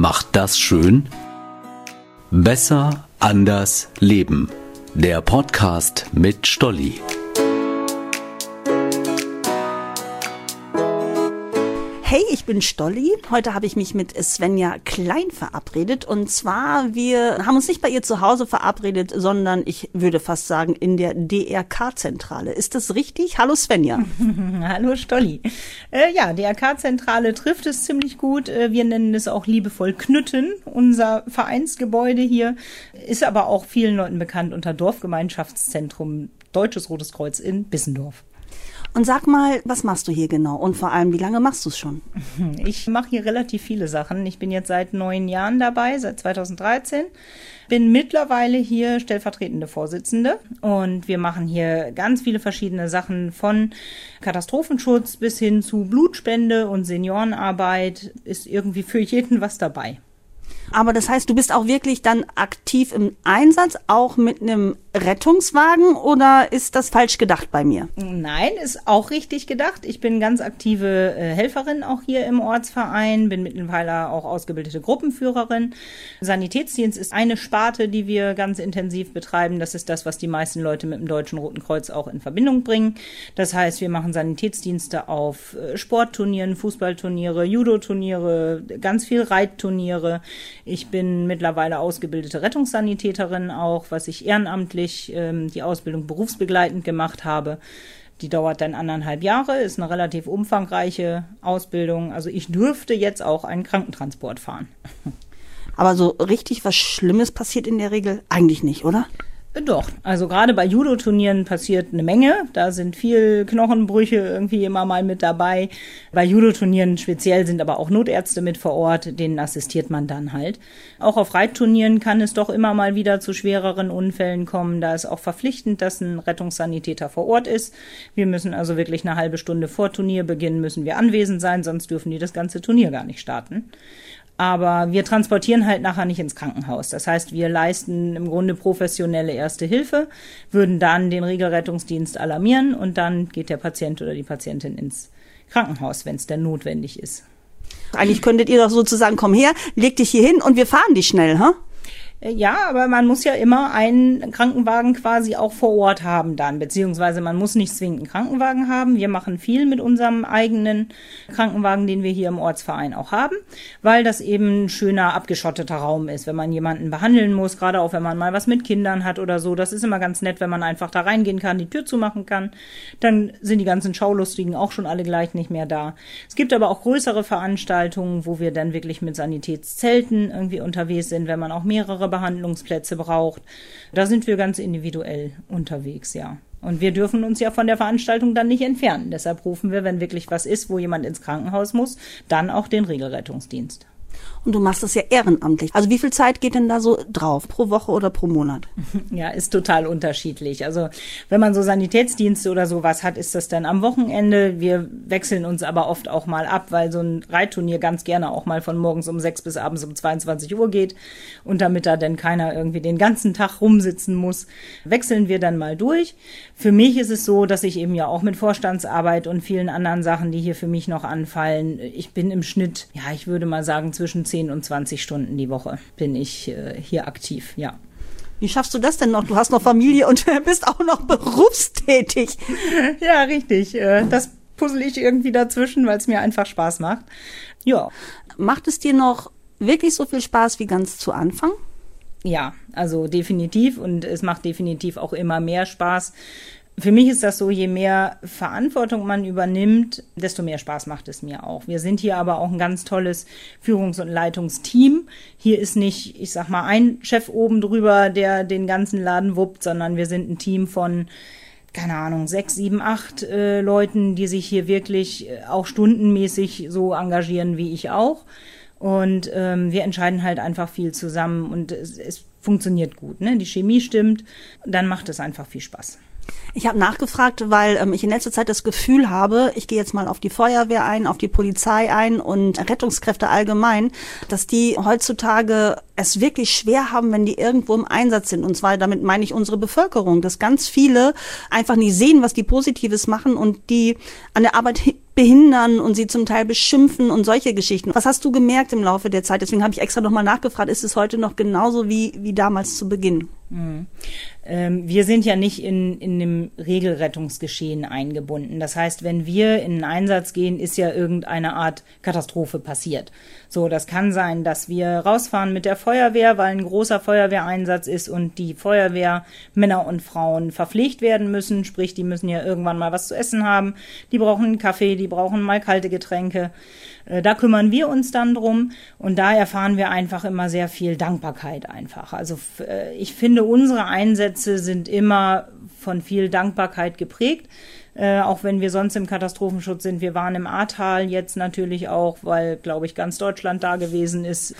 macht das schön? Besser, anders, leben. Der Podcast mit Stolli. Hey, ich bin Stolli. Heute habe ich mich mit Svenja Klein verabredet. Und zwar, wir haben uns nicht bei ihr zu Hause verabredet, sondern ich würde fast sagen in der DRK-Zentrale. Ist das richtig? Hallo Svenja. Hallo Stolli. Ja, DRK-Zentrale trifft es ziemlich gut. Wir nennen es auch liebevoll Knütten. Unser Vereinsgebäude hier ist aber auch vielen Leuten bekannt unter Dorfgemeinschaftszentrum Deutsches Rotes Kreuz in Bissendorf. Und sag mal, was machst du hier genau? Und vor allem, wie lange machst du es schon? Ich mache hier relativ viele Sachen. Ich bin jetzt seit 9 Jahren dabei, seit 2013. Bin mittlerweile hier stellvertretende Vorsitzende. Und wir machen hier ganz viele verschiedene Sachen, von Katastrophenschutz bis hin zu Blutspende und Seniorenarbeit. Ist irgendwie für jeden was dabei. Aber das heißt, du bist auch wirklich dann aktiv im Einsatz, auch mit einem Rettungswagen, oder ist das falsch gedacht bei mir? Nein, ist auch richtig gedacht. Ich bin ganz aktive Helferin auch hier im Ortsverein, bin mittlerweile auch ausgebildete Gruppenführerin. Sanitätsdienst ist eine Sparte, die wir ganz intensiv betreiben. Das ist das, was die meisten Leute mit dem Deutschen Roten Kreuz auch in Verbindung bringen. Das heißt, wir machen Sanitätsdienste auf Sportturnieren, Fußballturniere, Judo-Turniere, ganz viel Reitturniere. Ich bin mittlerweile ausgebildete Rettungssanitäterin auch, was ich ehrenamtlich die Ausbildung berufsbegleitend gemacht habe. Die dauert dann 1,5 Jahre, ist eine relativ umfangreiche Ausbildung. Also ich dürfte jetzt auch einen Krankentransport fahren. Aber so richtig was Schlimmes passiert in der Regel eigentlich nicht, oder? Doch, also gerade bei Judo-Turnieren passiert eine Menge. Da sind viel Knochenbrüche irgendwie immer mal mit dabei. Bei Judo-Turnieren speziell sind aber auch Notärzte mit vor Ort, denen assistiert man dann halt. Auch auf Reitturnieren kann es doch immer mal wieder zu schwereren Unfällen kommen. Da ist auch verpflichtend, dass ein Rettungssanitäter vor Ort ist. Wir müssen also wirklich eine halbe Stunde vor Turnierbeginn müssen wir anwesend sein, sonst dürfen die das ganze Turnier gar nicht starten. Aber wir transportieren halt nachher nicht ins Krankenhaus. Das heißt, wir leisten im Grunde professionelle Erste Hilfe, würden dann den Regelrettungsdienst alarmieren und dann geht der Patient oder die Patientin ins Krankenhaus, wenn es denn notwendig ist. Eigentlich könntet ihr doch sozusagen, komm her, leg dich hier hin und wir fahren dich schnell, ha? Ja, aber man muss ja immer einen Krankenwagen quasi auch vor Ort haben dann, beziehungsweise man muss nicht zwingend einen Krankenwagen haben. Wir machen viel mit unserem eigenen Krankenwagen, den wir hier im Ortsverein auch haben, weil das eben ein schöner, abgeschotteter Raum ist, wenn man jemanden behandeln muss, gerade auch wenn man mal was mit Kindern hat oder so. Das ist immer ganz nett, wenn man einfach da reingehen kann, die Tür zumachen kann. Dann sind die ganzen Schaulustigen auch schon alle gleich nicht mehr da. Es gibt aber auch größere Veranstaltungen, wo wir dann wirklich mit Sanitätszelten irgendwie unterwegs sind, wenn man auch mehrere Behandlungsplätze braucht. Da sind wir ganz individuell unterwegs, ja. Und wir dürfen uns ja von der Veranstaltung dann nicht entfernen. Deshalb rufen wir, wenn wirklich was ist, wo jemand ins Krankenhaus muss, dann auch den Regelrettungsdienst. Und du machst das ja ehrenamtlich. Also wie viel Zeit geht denn da so drauf? Pro Woche oder pro Monat? Ja, ist total unterschiedlich. Also wenn man so Sanitätsdienste oder sowas hat, ist das dann am Wochenende. Wir wechseln uns aber oft auch mal ab, weil so ein Reitturnier ganz gerne auch mal von morgens um 6 bis abends um 22 Uhr geht. Und damit da dann keiner irgendwie den ganzen Tag rumsitzen muss, wechseln wir dann mal durch. Für mich ist es so, dass ich eben ja auch mit Vorstandsarbeit und vielen anderen Sachen, die hier für mich noch anfallen, ich bin im Schnitt, ja, ich würde mal sagen, zwischen 10 und 20 Stunden die Woche bin ich hier aktiv, ja. Wie schaffst du das denn noch? Du hast noch Familie und bist auch noch berufstätig. Ja, richtig. Das puzzle ich irgendwie dazwischen, weil es mir einfach Spaß macht. Ja. Macht es dir noch wirklich so viel Spaß wie ganz zu Anfang? Ja, also definitiv, und es macht definitiv auch immer mehr Spaß. Für mich ist das so, je mehr Verantwortung man übernimmt, desto mehr Spaß macht es mir auch. Wir sind hier aber auch ein ganz tolles Führungs- und Leitungsteam. Hier ist nicht, ich sag mal, ein Chef oben drüber, der den ganzen Laden wuppt, sondern wir sind ein Team von, keine Ahnung, 6, 7, 8 Leuten, die sich hier wirklich auch stundenmäßig so engagieren wie ich auch. Und wir entscheiden halt einfach viel zusammen und es funktioniert gut, ne? Die Chemie stimmt, dann macht es einfach viel Spaß. Ich habe nachgefragt, weil ich in letzter Zeit das Gefühl habe, ich gehe jetzt mal auf die Feuerwehr ein, auf die Polizei ein und Rettungskräfte allgemein, dass die heutzutage es wirklich schwer haben, wenn die irgendwo im Einsatz sind. Und zwar, damit meine ich unsere Bevölkerung, dass ganz viele einfach nicht sehen, was die Positives machen und die an der Arbeit behindern und sie zum Teil beschimpfen und solche Geschichten. Was hast du gemerkt im Laufe der Zeit? Deswegen habe ich extra nochmal nachgefragt, ist es heute noch genauso wie damals zu Beginn? Wir sind ja nicht in dem Regelrettungsgeschehen eingebunden. Das heißt, wenn wir in einen Einsatz gehen, ist ja irgendeine Art Katastrophe passiert. So, das kann sein, dass wir rausfahren mit der Feuerwehr, weil ein großer Feuerwehreinsatz ist und die Feuerwehrmänner und Frauen verpflegt werden müssen. Sprich, die müssen ja irgendwann mal was zu essen haben. Die brauchen einen Kaffee, die brauchen mal kalte Getränke. Da kümmern wir uns dann drum und da erfahren wir einfach immer sehr viel Dankbarkeit einfach. Also ich finde, unsere Einsätze sind immer von viel Dankbarkeit geprägt, auch wenn wir sonst im Katastrophenschutz sind. Wir waren im Ahrtal jetzt natürlich auch, weil, glaube ich, ganz Deutschland da gewesen ist.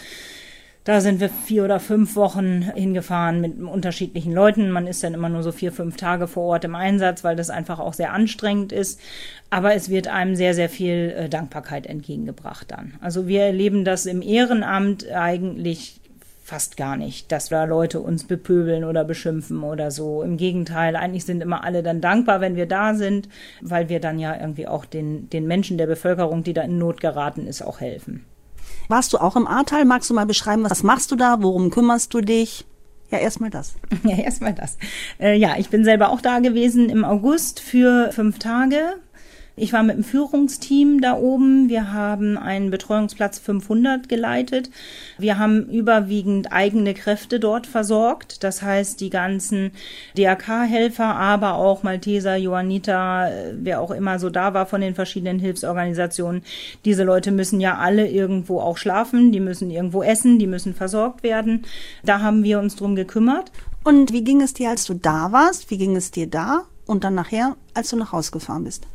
Da sind wir 4 oder 5 Wochen hingefahren mit unterschiedlichen Leuten. Man ist dann immer nur so 4, 5 Tage vor Ort im Einsatz, weil das einfach auch sehr anstrengend ist. Aber es wird einem sehr, sehr viel Dankbarkeit entgegengebracht dann. Also wir erleben das im Ehrenamt eigentlich fast gar nicht, dass da Leute uns bepöbeln oder beschimpfen oder so. Im Gegenteil, eigentlich sind immer alle dann dankbar, wenn wir da sind, weil wir dann ja irgendwie auch den Menschen der Bevölkerung, die da in Not geraten ist, auch helfen. Warst du auch im Ahrtal? Magst du mal beschreiben, was machst du da? Worum kümmerst du dich? Ja, erstmal das. Ja, erstmal das. Ja, ich bin selber auch da gewesen im August für 5 Tage. Ich war mit dem Führungsteam da oben. Wir haben einen Betreuungsplatz 500 geleitet. Wir haben überwiegend eigene Kräfte dort versorgt. Das heißt, die ganzen DRK-Helfer, aber auch Malteser, Johanniter, wer auch immer so da war von den verschiedenen Hilfsorganisationen. Diese Leute müssen ja alle irgendwo auch schlafen, die müssen irgendwo essen, die müssen versorgt werden. Da haben wir uns drum gekümmert. Und wie ging es dir, als du da warst? Wie ging es dir da? Und dann nachher, als du nach Hause gefahren bist?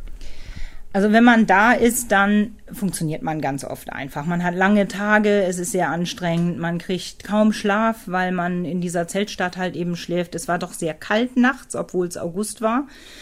Also wenn man da ist, dann funktioniert man ganz oft einfach. Man hat lange Tage, es ist sehr anstrengend, man kriegt kaum Schlaf, weil man in dieser Zeltstadt halt eben schläft. Es war doch sehr kalt nachts, obwohl es August war.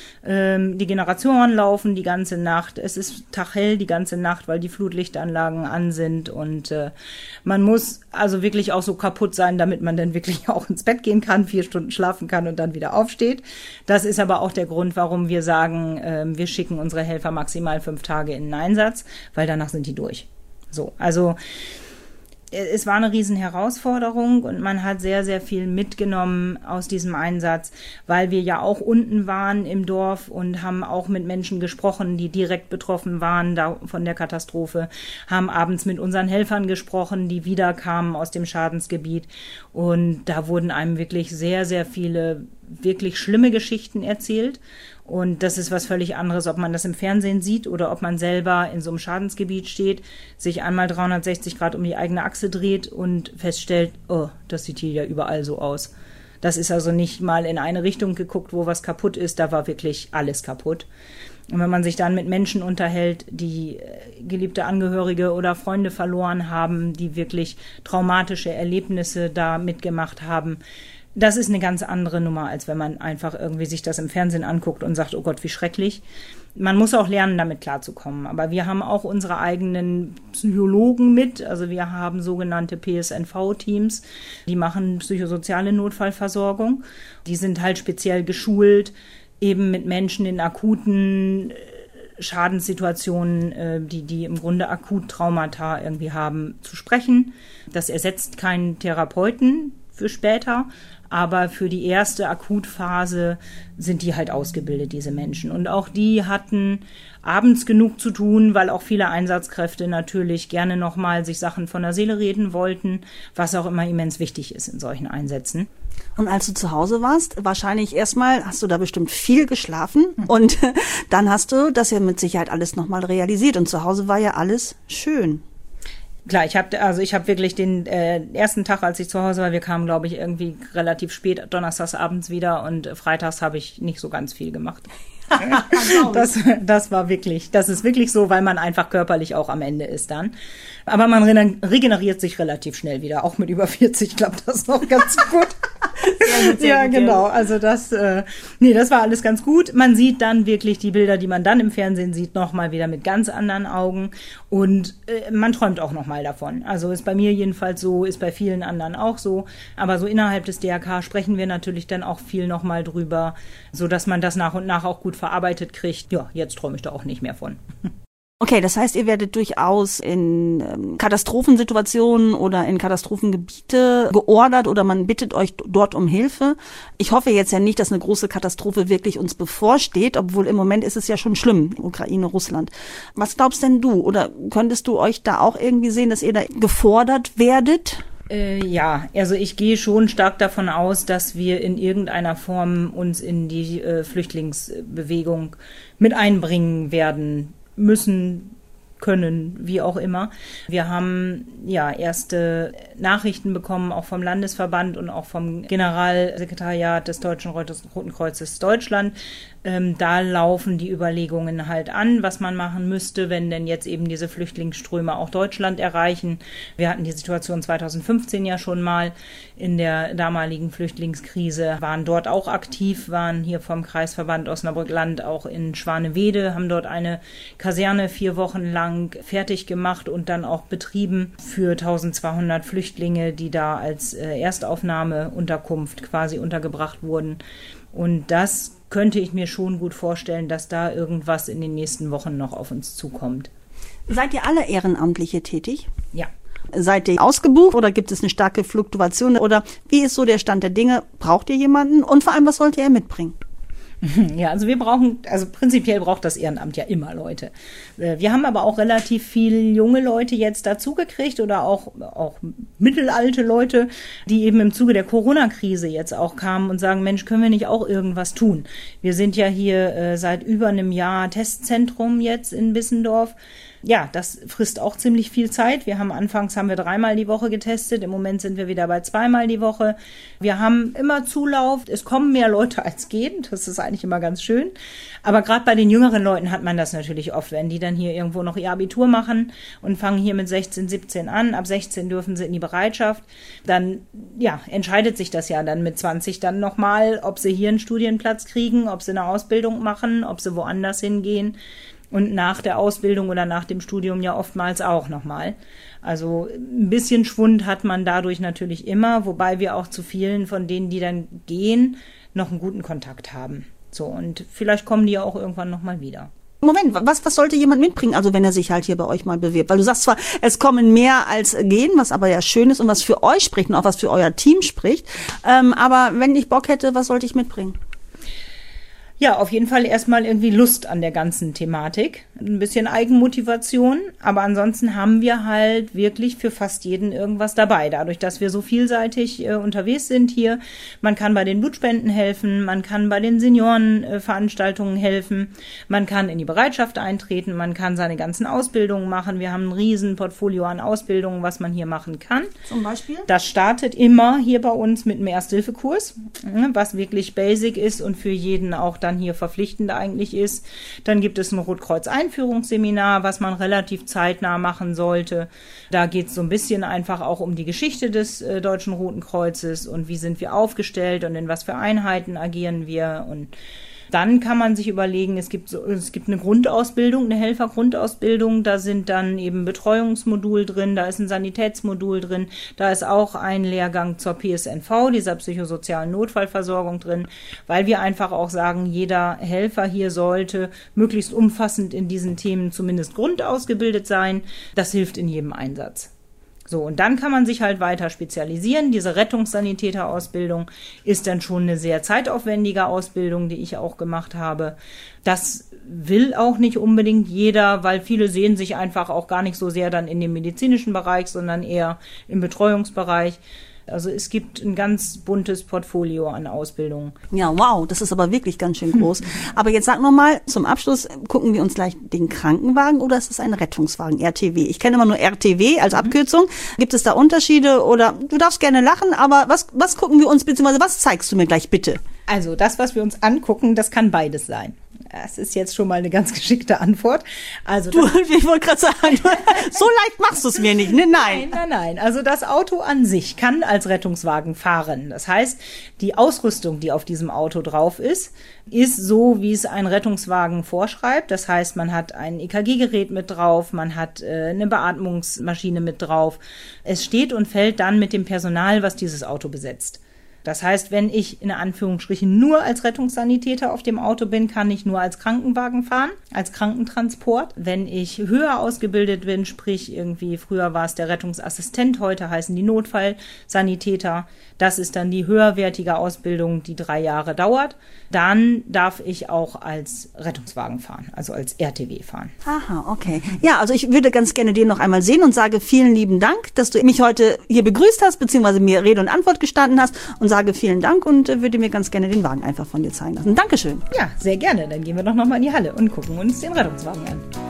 Die Generatoren laufen die ganze Nacht. Es ist taghell die ganze Nacht, weil die Flutlichtanlagen an sind. Und man muss also wirklich auch so kaputt sein, damit man dann wirklich auch ins Bett gehen kann, 4 Stunden schlafen kann und dann wieder aufsteht. Das ist aber auch der Grund, warum wir sagen, wir schicken unsere Helfer maximal 5 Tage in den Einsatz, weil danach sind die durch. So, also es war eine riesen Herausforderung und man hat sehr, sehr viel mitgenommen aus diesem Einsatz, weil wir ja auch unten waren im Dorf und haben auch mit Menschen gesprochen, die direkt betroffen waren von der Katastrophe, haben abends mit unseren Helfern gesprochen, die wiederkamen aus dem Schadensgebiet und da wurden einem wirklich sehr, sehr viele wirklich schlimme Geschichten erzählt. Und das ist was völlig anderes, ob man das im Fernsehen sieht oder ob man selber in so einem Schadensgebiet steht, sich einmal 360 Grad um die eigene Achse dreht und feststellt, oh, das sieht hier ja überall so aus. Das ist also nicht mal in eine Richtung geguckt, wo was kaputt ist, da war wirklich alles kaputt. Und wenn man sich dann mit Menschen unterhält, die geliebte Angehörige oder Freunde verloren haben, die wirklich traumatische Erlebnisse da mitgemacht haben, das ist eine ganz andere Nummer, als wenn man einfach irgendwie sich das im Fernsehen anguckt und sagt, oh Gott, wie schrecklich. Man muss auch lernen, damit klarzukommen. Aber wir haben auch unsere eigenen Psychologen mit. Also wir haben sogenannte PSNV-Teams, die machen psychosoziale Notfallversorgung. Die sind halt speziell geschult, eben mit Menschen in akuten Schadenssituationen, die im Grunde akut Traumata irgendwie haben, zu sprechen. Das ersetzt keinen Therapeuten für später, aber für die erste Akutphase sind die halt ausgebildet, diese Menschen. Und auch die hatten abends genug zu tun, weil auch viele Einsatzkräfte natürlich gerne nochmal sich Sachen von der Seele reden wollten, was auch immer immens wichtig ist in solchen Einsätzen. Und als du zu Hause warst, wahrscheinlich erstmal hast du da bestimmt viel geschlafen und dann hast du das ja mit Sicherheit alles nochmal realisiert und zu Hause war ja alles schön. Klar, ich habe wirklich den ersten Tag, als ich zu Hause war, wir kamen, glaube ich, irgendwie relativ spät donnerstags abends wieder und freitags habe ich nicht so ganz viel gemacht. Das ist wirklich so, weil man einfach körperlich auch am Ende ist dann. Aber man regeneriert sich relativ schnell wieder, auch mit über 40 klappt das noch ganz gut. Ja, genau. Also das war alles ganz gut. Man sieht dann wirklich die Bilder, die man dann im Fernsehen sieht, nochmal wieder mit ganz anderen Augen. Und man träumt auch nochmal davon. Also ist bei mir jedenfalls so, ist bei vielen anderen auch so. Aber so innerhalb des DRK sprechen wir natürlich dann auch viel nochmal drüber, sodass man das nach und nach auch gut verarbeitet kriegt. Ja, jetzt träume ich da auch nicht mehr von. Okay, das heißt, ihr werdet durchaus in Katastrophensituationen oder in Katastrophengebiete geordert oder man bittet euch dort um Hilfe. Ich hoffe jetzt ja nicht, dass eine große Katastrophe wirklich uns bevorsteht, obwohl im Moment ist es ja schon schlimm, Ukraine, Russland. Was glaubst denn du? Oder könntest du euch da auch irgendwie sehen, dass ihr da gefordert werdet? Ja, also ich gehe schon stark davon aus, dass wir in irgendeiner Form uns in die Flüchtlingsbewegung mit einbringen werden müssen, können, wie auch immer. Wir haben ja erste Nachrichten bekommen, auch vom Landesverband und auch vom Generalsekretariat des Deutschen Roten Kreuzes Deutschland. Da laufen die Überlegungen halt an, was man machen müsste, wenn denn jetzt eben diese Flüchtlingsströme auch Deutschland erreichen. Wir hatten die Situation 2015 ja schon mal in der damaligen Flüchtlingskrise, waren dort auch aktiv, waren hier vom Kreisverband Osnabrück-Land auch in Schwanewede, haben dort eine Kaserne 4 Wochen lang fertig gemacht und dann auch betrieben für 1200 Flüchtlinge, die da als Erstaufnahmeunterkunft quasi untergebracht wurden. Und das könnte ich mir schon gut vorstellen, dass da irgendwas in den nächsten Wochen noch auf uns zukommt. Seid ihr alle Ehrenamtliche tätig? Ja. Seid ihr ausgebucht oder gibt es eine starke Fluktuation? Oder wie ist so der Stand der Dinge? Braucht ihr jemanden? Und vor allem, was sollt ihr mitbringen? Ja, also prinzipiell braucht das Ehrenamt ja immer Leute. Wir haben aber auch relativ viele junge Leute jetzt dazugekriegt oder auch mittelalte Leute, die eben im Zuge der Corona-Krise jetzt auch kamen und sagen, Mensch, können wir nicht auch irgendwas tun? Wir sind ja hier seit über einem Jahr Testzentrum jetzt in Bissendorf. Ja, das frisst auch ziemlich viel Zeit. Anfangs haben wir 3-mal die Woche getestet. Im Moment sind wir wieder bei 2-mal die Woche. Wir haben immer Zulauf. Es kommen mehr Leute als gehen. Das ist eigentlich immer ganz schön. Aber gerade bei den jüngeren Leuten hat man das natürlich oft, wenn die dann hier irgendwo noch ihr Abitur machen und fangen hier mit 16, 17 an. Ab 16 dürfen sie in die Bereitschaft. Dann, ja, entscheidet sich das ja dann mit 20 dann nochmal, ob sie hier einen Studienplatz kriegen, ob sie eine Ausbildung machen, ob sie woanders hingehen. Und nach der Ausbildung oder nach dem Studium ja oftmals auch nochmal. Also ein bisschen Schwund hat man dadurch natürlich immer, wobei wir auch zu vielen von denen, die dann gehen, noch einen guten Kontakt haben. So, und vielleicht kommen die ja auch irgendwann nochmal wieder. Moment, was sollte jemand mitbringen, also wenn er sich halt hier bei euch mal bewirbt? Weil du sagst zwar, es kommen mehr als gehen, was aber ja schön ist und was für euch spricht und auch was für euer Team spricht. Aber wenn ich Bock hätte, was sollte ich mitbringen? Ja, auf jeden Fall erstmal irgendwie Lust an der ganzen Thematik, ein bisschen Eigenmotivation, aber ansonsten haben wir halt wirklich für fast jeden irgendwas dabei, dadurch, dass wir so vielseitig unterwegs sind hier. Man kann bei den Blutspenden helfen, man kann bei den Seniorenveranstaltungen helfen, man kann in die Bereitschaft eintreten, man kann seine ganzen Ausbildungen machen. Wir haben ein riesen Portfolio an Ausbildungen, was man hier machen kann. Zum Beispiel? Das startet immer hier bei uns mit einem Ersthilfekurs, was wirklich basic ist und für jeden auch dann hier verpflichtend eigentlich ist. Dann gibt es ein Rotkreuz-Einführungsseminar, was man relativ zeitnah machen sollte. Da geht es so ein bisschen einfach auch um die Geschichte des Deutschen Roten Kreuzes und wie sind wir aufgestellt und in was für Einheiten agieren wir. Und dann kann man sich überlegen, es gibt eine Grundausbildung, eine Helfergrundausbildung, da sind dann eben Betreuungsmodul drin, da ist ein Sanitätsmodul drin, da ist auch ein Lehrgang zur PSNV, dieser psychosozialen Notfallversorgung drin, weil wir einfach auch sagen, jeder Helfer hier sollte möglichst umfassend in diesen Themen zumindest grundausgebildet sein. Das hilft in jedem Einsatz. So, und dann kann man sich halt weiter spezialisieren. Diese Rettungssanitäterausbildung ist dann schon eine sehr zeitaufwendige Ausbildung, die ich auch gemacht habe. Das will auch nicht unbedingt jeder, weil viele sehen sich einfach auch gar nicht so sehr dann in dem medizinischen Bereich, sondern eher im Betreuungsbereich. Also es gibt ein ganz buntes Portfolio an Ausbildungen. Ja, wow, das ist aber wirklich ganz schön groß. Aber jetzt sag noch mal, zum Abschluss, gucken wir uns gleich den Krankenwagen oder ist es ein Rettungswagen, RTW? Ich kenne immer nur RTW als Abkürzung. Gibt es da Unterschiede oder, du darfst gerne lachen, aber was gucken wir uns, beziehungsweise was zeigst du mir gleich bitte? Also das, was wir uns angucken, das kann beides sein. Das ist jetzt schon mal eine ganz geschickte Antwort. Also Ich wollte gerade sagen, so leicht machst du es mir nicht, ne? Nein. Also das Auto an sich kann als Rettungswagen fahren. Das heißt, die Ausrüstung, die auf diesem Auto drauf ist so, wie es ein Rettungswagen vorschreibt. Das heißt, man hat ein EKG-Gerät mit drauf, man hat eine Beatmungsmaschine mit drauf. Es steht und fällt dann mit dem Personal, was dieses Auto besetzt. Das heißt, wenn ich in Anführungsstrichen nur als Rettungssanitäter auf dem Auto bin, kann ich nur als Krankenwagen fahren, als Krankentransport. Wenn ich höher ausgebildet bin, sprich irgendwie früher war es der Rettungsassistent, heute heißen die Notfallsanitäter, das ist dann die höherwertige Ausbildung, die 3 Jahre dauert, dann darf ich auch als Rettungswagen fahren, also als RTW fahren. Aha, okay. Ja, also ich würde ganz gerne den noch einmal sehen und sage vielen lieben Dank, dass du mich heute hier begrüßt hast, beziehungsweise mir Rede und Antwort gestanden hast und sage vielen Dank und würde mir ganz gerne den Wagen einfach von dir zeigen lassen. Dankeschön. Ja, sehr gerne. Dann gehen wir doch nochmal in die Halle und gucken uns den Rettungswagen an.